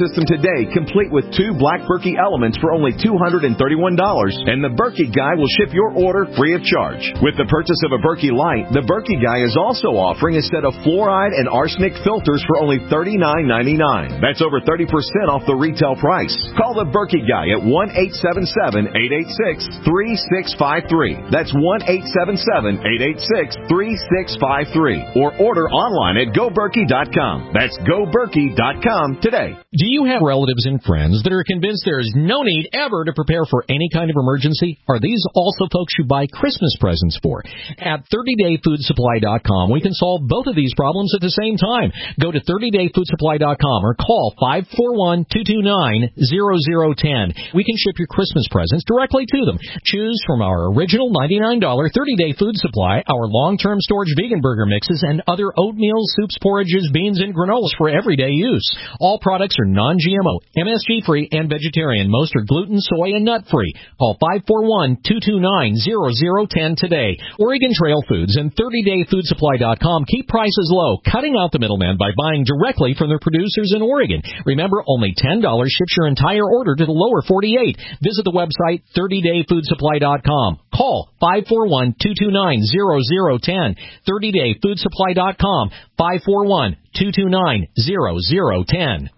system today, complete with two Black Berkey elements for only two hundred thirty-one dollars, and the Berkey Guy will ship your order free of charge. With the purchase of a Berkey Light, the Berkey Guy is also offering a set of fluoride and arsenic filters for only thirty-nine ninety-nine. That's over thirty percent off the retail price. Call the Berkey Guy at one eight seven seven, eight eight six, three six five three. That's one eight seven seven, eight eight six, three six five three. Or order online at go berkey dot com. That's go berkey dot com today. Do you have relatives and friends that are convinced there is no need ever to prepare for any kind of emergency? Are these also folks you buy Christmas presents for? At thirty day food supply dot com, we can solve both of these problems at the same time. Go to thirty day food supply dot com or call five four one, two two nine, zero zero one zero. We can ship your Christmas presents directly to them. Choose from our original ninety-nine dollars thirty day food supply, our long-term storage vegan burger mixes, and other oatmeal, soups, porridges, beans, and granolas for everyday use. All products are non-G M O, M S G-free, and vegetarian. Most are gluten, soy, and nut-free. Call five four one, two two nine, zero zero one zero today. Oregon Trail Foods and thirty day food supply dot com keep prices low, cutting out the middleman by buying directly from their producers in Oregon. Remember, only ten dollars ships your entire order to the lower forty-eight. Visit the website thirty day food supply dot com. Call five four one, two two nine, zero zero one zero. thirty day food supply dot com. five four one, two two nine, zero zero one zero.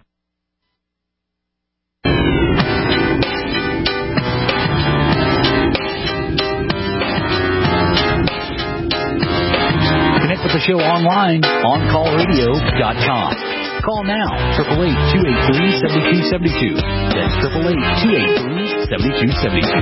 Connect with the show online, on call radio dot com. Call now, eight eight eight, two eight three, seven two seven two. That's eight eight eight, two eight three, seven two seven two.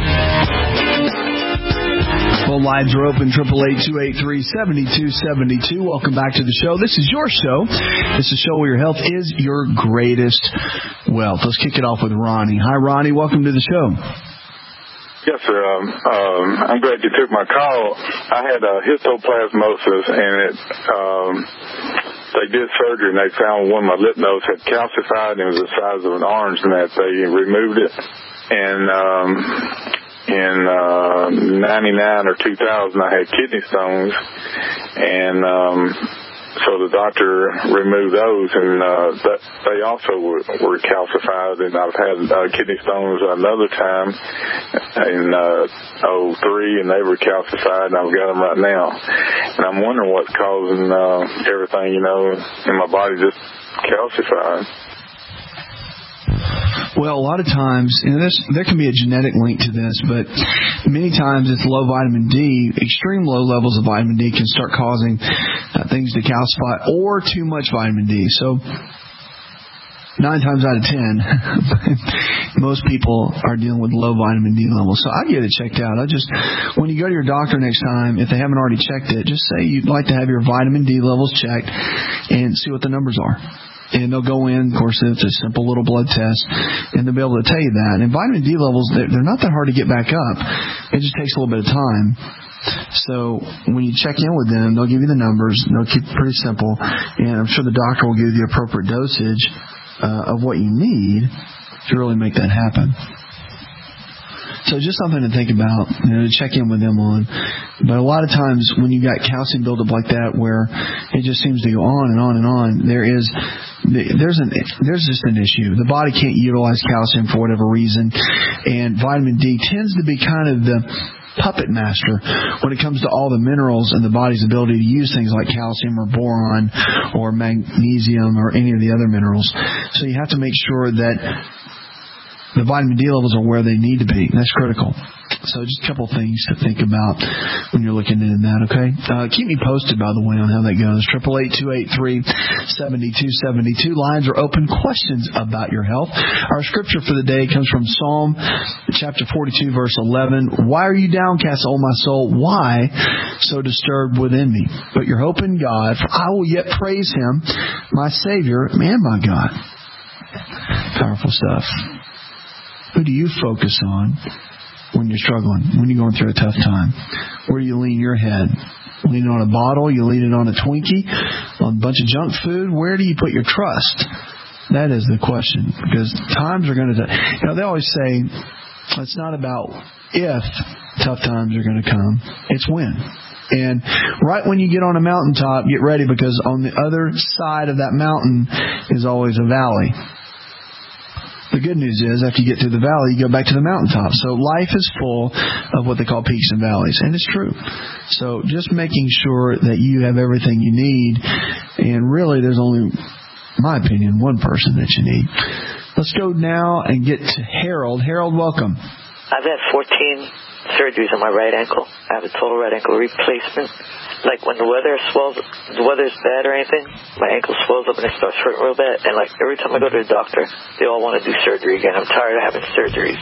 Phone lines are open, eight eight eight, two eight three, seven two seven two. Welcome back to the show. This is your show. This is a show where your health is your greatest wealth. Let's kick it off with Ronnie. Hi, Ronnie. Welcome to the show. Yes, sir. Um, um, I'm glad you took my call. I had uh, histoplasmosis, and it, um, they did surgery, and they found one of my lymph nodes had calcified, and it was the size of an orange, and that they removed it. And um, in uh, ninety-nine or two thousand, I had kidney stones, and um, so the doctor removed those, and uh, that, they also were, were calcified. And I've had uh, kidney stones another time in uh, oh three, and they were calcified, and I've got them right now. And I'm wondering what's causing uh, everything, you know, in my body just calcified. Well, a lot of times, and this, there can be a genetic link to this, but many times it's low vitamin D. Extreme low levels of vitamin D can start causing uh, things to calcify, or too much vitamin D. So nine times out of ten, most people are dealing with low vitamin D levels. So I get it checked out. I just, when you go to your doctor next time, if they haven't already checked it, just say you'd like to have your vitamin D levels checked and see what the numbers are. And they'll go in, of course, it's a simple little blood test, and they'll be able to tell you that. And vitamin D levels, they're, they're not that hard to get back up. It just takes a little bit of time. So when you check in with them, they'll give you the numbers. They'll keep it pretty simple. And I'm sure the doctor will give you the appropriate dosage uh, of what you need to really make that happen. So just something to think about, you know, to check in with them on. But a lot of times when you got calcium buildup like that, where it just seems to go on and on and on, there is there's an there's just an issue. The body can't utilize calcium for whatever reason, and vitamin D tends to be kind of the puppet master when it comes to all the minerals and the body's ability to use things like calcium or boron or magnesium or any of the other minerals. So you have to make sure that the vitamin D levels are where they need to be. That's critical. So just a couple things to think about when you're looking into that, okay? Uh, keep me posted, by the way, on how that goes. eight eight eight, two eight three, seven two seven two. Lines are open. Questions about your health. Our scripture for the day comes from Psalm chapter forty-two, verse eleven. Why are you downcast, O my soul? Why so disturbed within me? Put your hope in God, for I will yet praise Him, my Savior and my God. Powerful stuff. Who do you focus on when you're struggling, when you're going through a tough time? Where do you lean your head? Lean it on a bottle? You lean it on a Twinkie? On a bunch of junk food? Where do you put your trust? That is the question. Because times are going to... You know, they always say, it's not about if tough times are going to come. It's when. And right when you get on a mountaintop, get ready, because on the other side of that mountain is always a valley. the good news is after you get through the valley, you go back to the mountaintop. So life is full of what they call peaks and valleys, and it's true. So just making sure that you have everything you need, and really there's only, in my opinion, one person that you need. Let's go now and get to Harold. Harold, welcome. I've had fourteen surgeries on my right ankle. I have a total right ankle replacement. Like when the weather swells, the weather's bad or anything, my ankle swells up and it starts hurting real bad. And like every time I go to the doctor, they all want to do surgery again. I'm tired of having surgeries.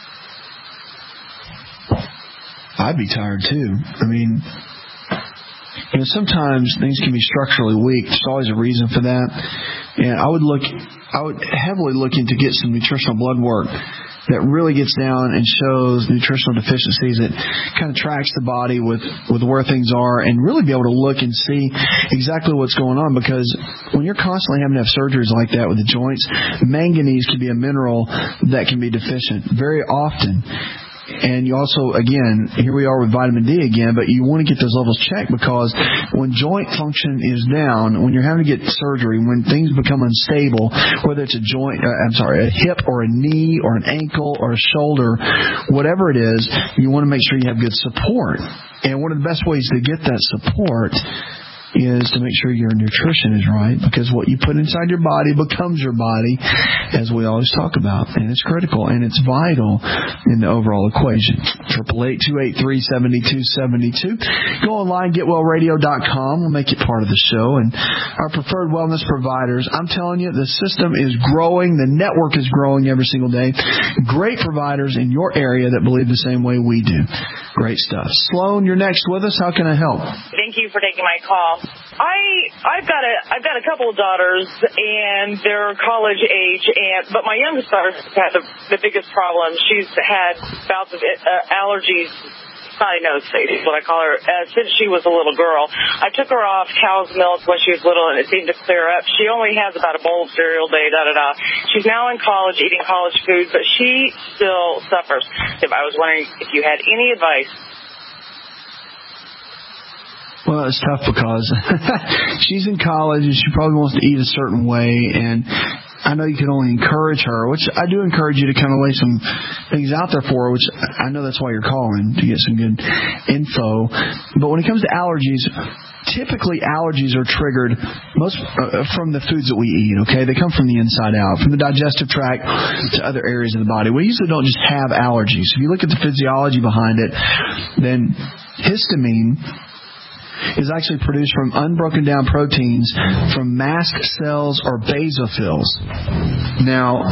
I'd be tired too. I mean, you know, sometimes things can be structurally weak. There's always a reason for that. And I would look, I would heavily look into get some nutritional blood work that really gets down and shows nutritional deficiencies. It kind of tracks the body with, with where things are, and really be able to look and see exactly what's going on, because when you're constantly having to have surgeries like that with the joints, manganese can be a mineral that can be deficient very often. And you also, again, here we are with vitamin D again, but you want to get those levels checked, because when joint function is down, when you're having to get surgery, when things become unstable, whether it's a joint, uh, I'm sorry, a hip or a knee or an ankle or a shoulder, whatever it is, you want to make sure you have good support. And one of the best ways to get that support is to make sure your nutrition is right, because what you put inside your body becomes your body, as we always talk about, and it's critical and it's vital in the overall equation. Triple eight two eight three seven two seven two. Go online, get well radio dot com. We'll make it part of the show. And our preferred wellness providers, I'm telling you, the system is growing. The network is growing every single day. Great providers in your area that believe the same way we do. Great stuff. Sloan, you're next with us. How can I help? Thank you for taking my call. I I've got a I've got a couple of daughters, and they're college age, and but my youngest daughter has had the, the biggest problem. She's had bouts of uh, allergies. Snotty nose face is what I call her, uh, since she was a little girl. I took her off cow's milk when she was little, and it seemed to clear up. She only has about a bowl of cereal a day, da-da-da. She's now in college, eating college food, but she still suffers. If I was wondering if you had any advice. Well, it's tough because she's in college and she probably wants to eat a certain way, and I know you can only encourage her, which I do encourage you to kind of lay some things out there for her, which I know that's why you're calling, to get some good info. But when it comes to allergies, typically allergies are triggered most uh, from the foods that we eat, okay? They come from the inside out, from the digestive tract to other areas of the body. We usually don't just have allergies. If you look at the physiology behind it, then histamine is actually produced from unbroken down proteins from mast cells or basophils. Now,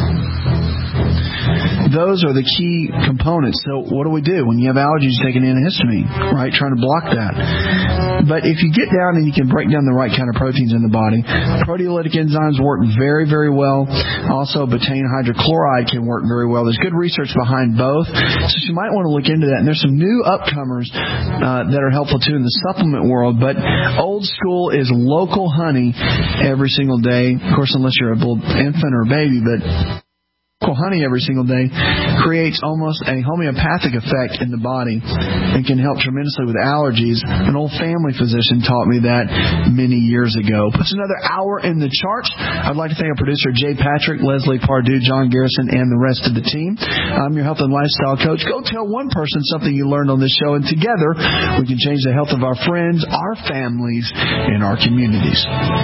those are the key components. So what do we do when you have allergies? You take an antihistamine, right, trying to block that. But if you get down and you can break down the right kind of proteins in the body, proteolytic enzymes work very, very well. Also, betaine hydrochloride can work very well. There's good research behind both, so you might want to look into that. And there's some new upcomers uh, that are helpful too in the supplement world. But old school is local honey every single day. Of course, unless you're a little infant or a baby, but local honey every single day creates almost a homeopathic effect in the body and can help tremendously with allergies. An old family physician taught me that many years ago. Puts another hour in the charts. I'd like to thank our producer, Jay Patrick, Leslie Pardue, John Garrison, and the rest of the team. I'm your health and lifestyle coach. Go tell one person something you learned on this show, and together we can change the health of our friends, our families, and our communities.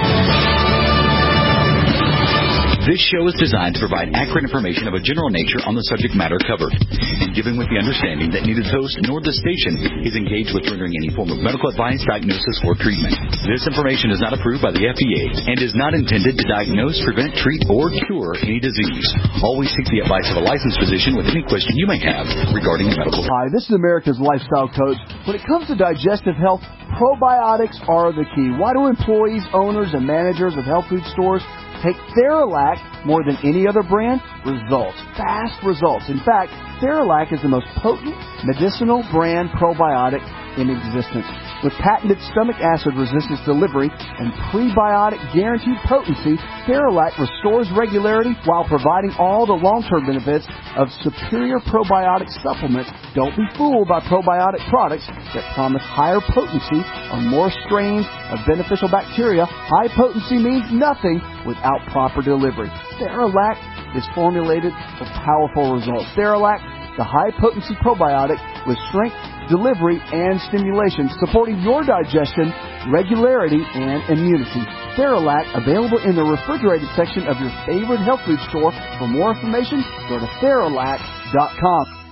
This show is designed to provide accurate information of a general nature on the subject matter covered, and given with the understanding that neither the host nor the station is engaged with rendering any form of medical advice, diagnosis, or treatment. This information is not approved by the F D A and is not intended to diagnose, prevent, treat, or cure any disease. Always seek the advice of a licensed physician with any question you may have regarding medical. Hi, this is America's Lifestyle Coach. When it comes to digestive health, probiotics are the key. Why do employees, owners, and managers of health food stores take Theralac more than any other brand? Results. Fast results. In fact, Theralac is the most potent medicinal brand probiotic in existence. With patented stomach acid resistance delivery and prebiotic guaranteed potency, Theralac restores regularity while providing all the long-term benefits of superior probiotic supplements. Don't be fooled by probiotic products that promise higher potency or more strains of beneficial bacteria. High potency means nothing without proper delivery. Theralac is formulated for powerful results. Theralac, the high-potency probiotic with strength, delivery, and stimulation, supporting your digestion, regularity, and immunity. Theralac, available in the refrigerated section of your favorite health food store. For more information, go to Theralac dot com.